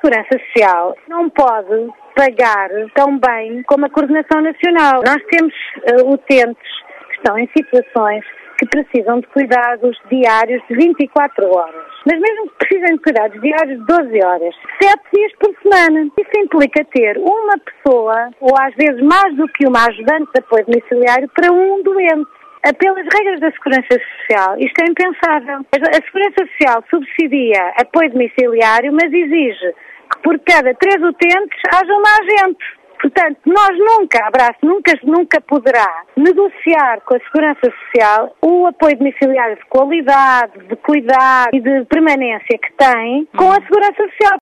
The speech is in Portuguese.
Segurança Social não pode pagar tão bem como a Coordenação Nacional. Nós temos utentes que estão em situações que precisam de cuidados diários de 24 horas. Mas mesmo que precisem de cuidados diários de 12 horas, 7 dias por semana. Isso implica ter uma pessoa, ou às vezes mais do que uma ajudante de apoio domiciliário, para um doente. Pelas regras da Segurança Social, isto é impensável. A Segurança Social subsidia apoio domiciliário, mas exige que por cada 3 utentes haja uma agente. Portanto, nós a Abraço nunca poderá negociar com a Segurança Social o apoio domiciliário de qualidade, de cuidado e de permanência que tem com a Segurança Social.